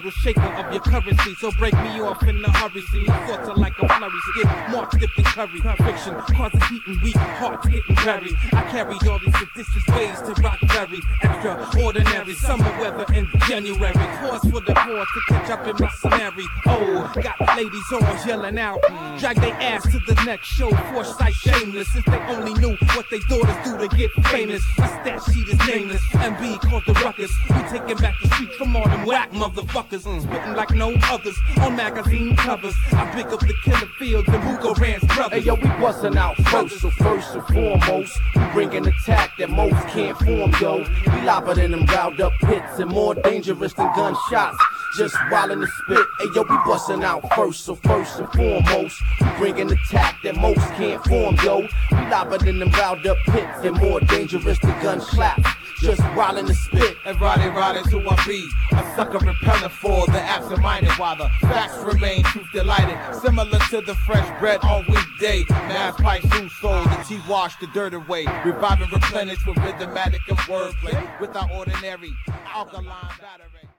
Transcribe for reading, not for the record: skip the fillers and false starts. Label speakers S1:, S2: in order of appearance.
S1: total shaker of your currency. So break me off in a hurry. See, my thoughts are like a flurry. Skip, mark, dip, and curry. Conviction causes heat and weak, hearts getting buried. I carried all these seditious ways to rock very extraordinary. Summer weather in January. Pause for the pause to catch up in my scenario. Oh, got ladies all yelling out. Drag their ass to the next show. Foresight shameless. If they only knew what they daughters do to get famous. My stat sheet is nameless. MB called the ruckus. We taking back the streets from all them whack motherfuckers. Spitting like no others on magazine covers. I pick up the killer fields and Hugo Rand's brothers.
S2: Hey yo, we bustin' out first, so first and foremost, we bring an attack that most can't form, yo. We lobber than them riled up hits and more dangerous than gunshots. Just wildin' the spit. Hey yo, we bustin' out first, so first and foremost, we bring an attack that most can't form, yo. We lobber than them riled up hits and more dangerous than gunshots. Just wildin' the spit.
S3: And riding to I be a sucker repellent for the absent-minded, while the facts remain truth delighted. Similar to the fresh bread on weekday. Mass pipe through soul, the tea wash the dirt away. Revive and replenish with rhythmatic and wordplay. Without ordinary alkaline battery.